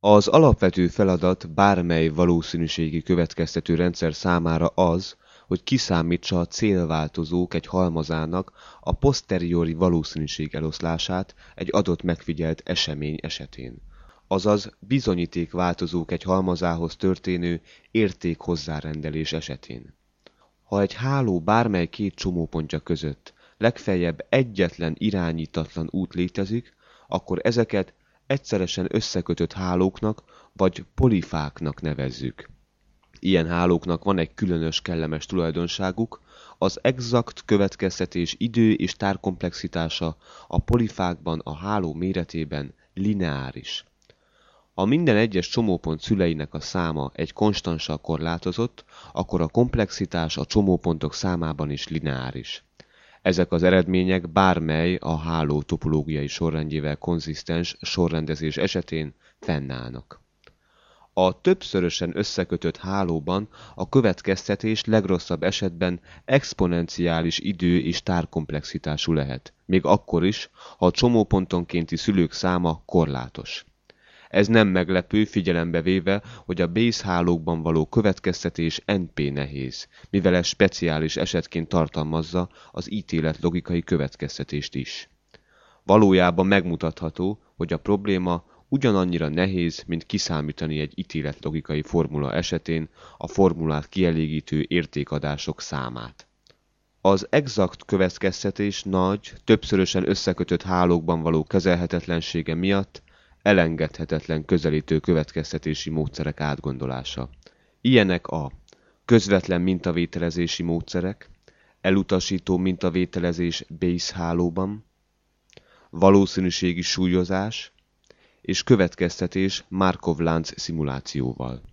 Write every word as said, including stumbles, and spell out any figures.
Az alapvető feladat bármely valószínűségi következtető rendszer számára az, hogy kiszámítsa a célváltozók egy halmazának a posteriori valószínűségeloszlását egy adott megfigyelt esemény esetén, azaz bizonyítékváltozók egy halmazához történő értékhozzárendelés esetén. Ha egy háló bármely két csomópontja között legfeljebb egyetlen irányítatlan út létezik, akkor ezeket egyszeresen összekötött hálóknak vagy polifáknak nevezzük. Ilyen hálóknak van egy különös kellemes tulajdonságuk, az exakt következtetés idő- és tárkomplexitása a polifákban a háló méretében lineáris. Ha minden egyes csomópont szüleinek a száma egy konstanssal korlátozott, akkor a komplexitás a csomópontok számában is lineáris. Ezek az eredmények bármely a háló topológiai sorrendjével konzisztens sorrendezés esetén fennállnak. A többszörösen összekötött hálóban a következtetés legrosszabb esetben exponenciális idő- és tárkomplexitású lehet, még akkor is, ha a csomópontonkénti szülők száma korlátos. Ez nem meglepő, figyelembe véve, hogy a Bayes hálókban való következtetés en pé nehéz, mivel ez speciális esetként tartalmazza az ítélet logikai következtetést is. Valójában megmutatható, hogy a probléma ugyanannyira nehéz, mint kiszámítani egy ítélet logikai formula esetén a formulát kielégítő értékadások számát. Az exakt következtetés nagy, többszörösen összekötött hálókban való kezelhetetlensége miatt elengedhetetlen közelítő következtetési módszerek átgondolása. Ilyenek a közvetlen mintavételezési módszerek, elutasító mintavételezés Bayes hálóban, valószínűségi súlyozás és következtetés Markov-lánc szimulációval.